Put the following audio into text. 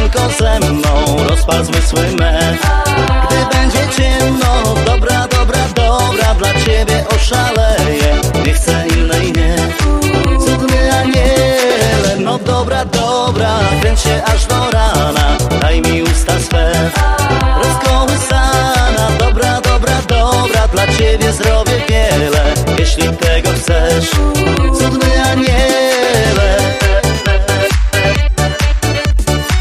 tylko ze mną, rozpal zmysły me. Gdy będzie ciemno, dobra, dobra, dobra, dla ciebie oszaleję, nie chcę innej, nie. Cud mnie aniele, no dobra, dobra, kręć się aż do rana, daj mi usta swe. Rozkołysana, dobra, dobra, dobra, dla ciebie zrobię wiele, jeśli tego chcesz.